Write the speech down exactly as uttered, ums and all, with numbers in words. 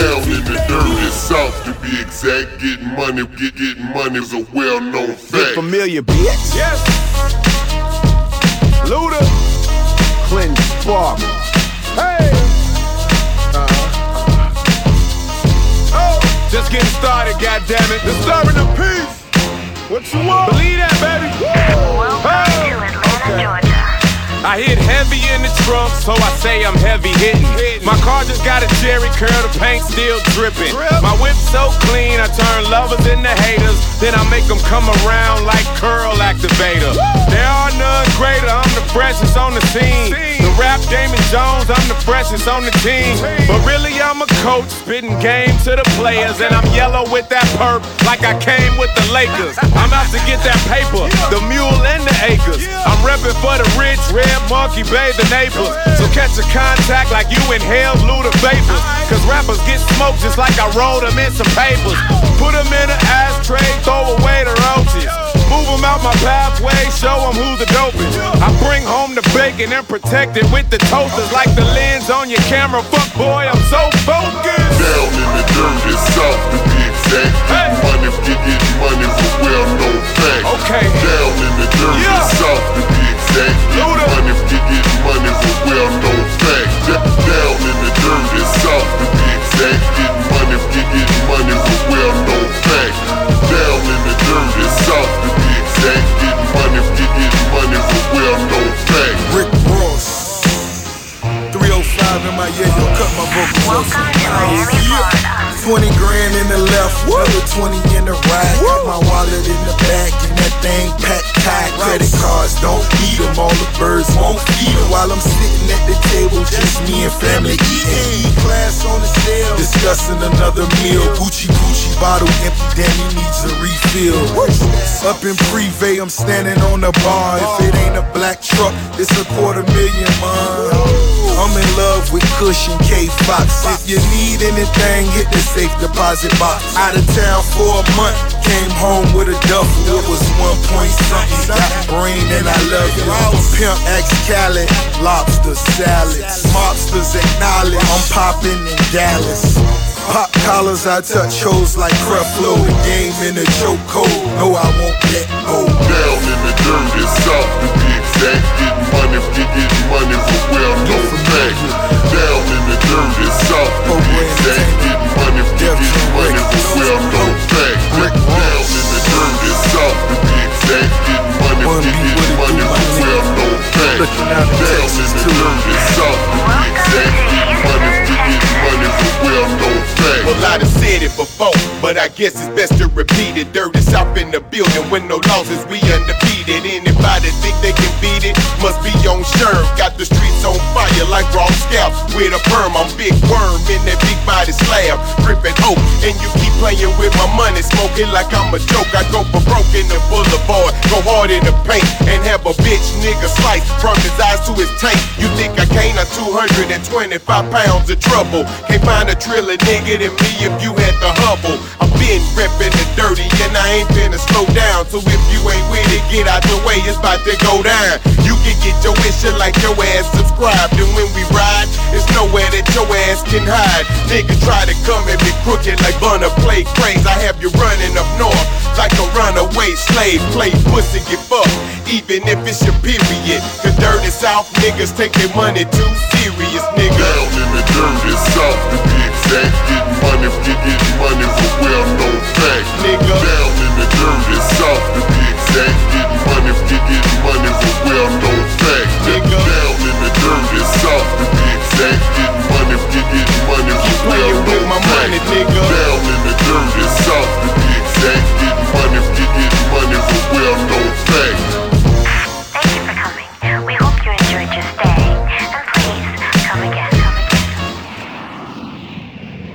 Down in the dirty south, to be exact. Getting money, get getting money is a well-known fact. Get familiar, bitch. Yes. Luda. Clinton Barber. Hey. Uh-huh. Oh, just getting started, goddammit. Disturbing the peace. What you want? Believe that, baby. Welcome hey. to Atlanta, Okay. Georgia. I hit heavy in the trunk, so I say I'm heavy hitting. My car just got a Jerry curl, the paint still dripping. My whip so clean, I turn lovers into haters. Then I make them come around like curl activator. There are none greater, I'm the freshest on the scene. The rap Damon Jones, I'm the freshest on the team. But really I'm a coach, spitting game to the players. And I'm yellow with that perp, like I came with the Lakers. I'm out to get that paper, the mule and the acres. I'm reppin' for the rich, red monkey, bathe the neighbors. So catch a contact like you inhale Luda vapors. Cause rappers get smoked just like I rolled them in some papers. Put them in an ashtray, throw away the roaches. Move them out my pathway, show them who's the dopest. I bring home the bacon and protect it with the toasters. Like the lens on your camera, fuck boy, I'm so focused. Down in the dirty south, to be exact. Getting money, get getting money is a well-known fact. Okay. Down in the dirty Yeah. south, to be exact. Getting money, get getting money is a well-known fact. Down in the dirty south, to be exact. Getting money, get getting money is a well-known fact. Down in the dirty south, to be exact. Getting money, get getting money is a well-known fact. Rick Ross, three oh five in my yeah, yo, cut my vocals off. Welcome to Miami, Florida. twenty grand in the left, another twenty in the right. Got my wallet in the back and that thing packed tight. Credit cards don't eat them, all the birds won't feed them. While I'm sitting at the table, just me and family eating. E-class on the sale, discussing another meal. Gucci Gucci bottle empty, Danny needs a refill. Up in Privé, I'm standing on the bar. If it ain't a black truck, it's a quarter million, man. I'm in love with Kush and K-Fox. If you need anything, hit the safe deposit box. Out of town for a month, came home with a duffel. It was one point something. Got brain and I love you. Pimp X Khaled, lobster salads. Mobsters acknowledge I'm popping in Dallas. Pop collars, I touch hoes like Creflo. The game in the chokehold, no I won't let go. Down in the dirty south, to be exact. Getting money, get getting money is a well-known fact. Down in the dirty south, to be exact. Getting money, get getting money is a well-known fact. Down in the dirty south, to be exact. Getting money, get getting money is a well-known fact. Down in the dirty south, to be exact. Getting money, get getting money is a well-known fact. Well, I done said it before, but I guess it's best to repeat it. Dirty South in the building with no losses, we undefeated. Anybody think they can beat it must be on Sherm. Got the streets on fire like raw scalp with a perm. I'm Big Worm in that big body slab, gripping hope. And you keep playing with my money, smoking like I'm a joke. I go for broke in the boulevard, go hard in the paint, and have a bitch nigga slice from his eyes to his tank. You think I can't? I'm two hundred twenty-five pounds of trouble. Can't find a triller nigga than me if you had the hubble. I've been reppin' the dirty and I ain't finna slow down. So if you ain't with it, get out the way, it's about to go down. You can get your wish like your ass subscribed. And when we ride, it's nowhere that your ass can hide. Nigga try to come at me crooked like Bunna play craze. I have you running up north like a runaway slave. Play pussy, get fucked, even if it's your period. The dirty South niggas take their money too serious, nigga. Down in the dirty south, to be exact. Getting money, get getting money is a well-known fact. Nigga. Down in the dirty south, to be exact. Getting money, get getting money is a well-known fact. Nigga. Down in the dirty south, to be exact. Getting money, get getting money is a Playing with well-known my fact. money, nigga.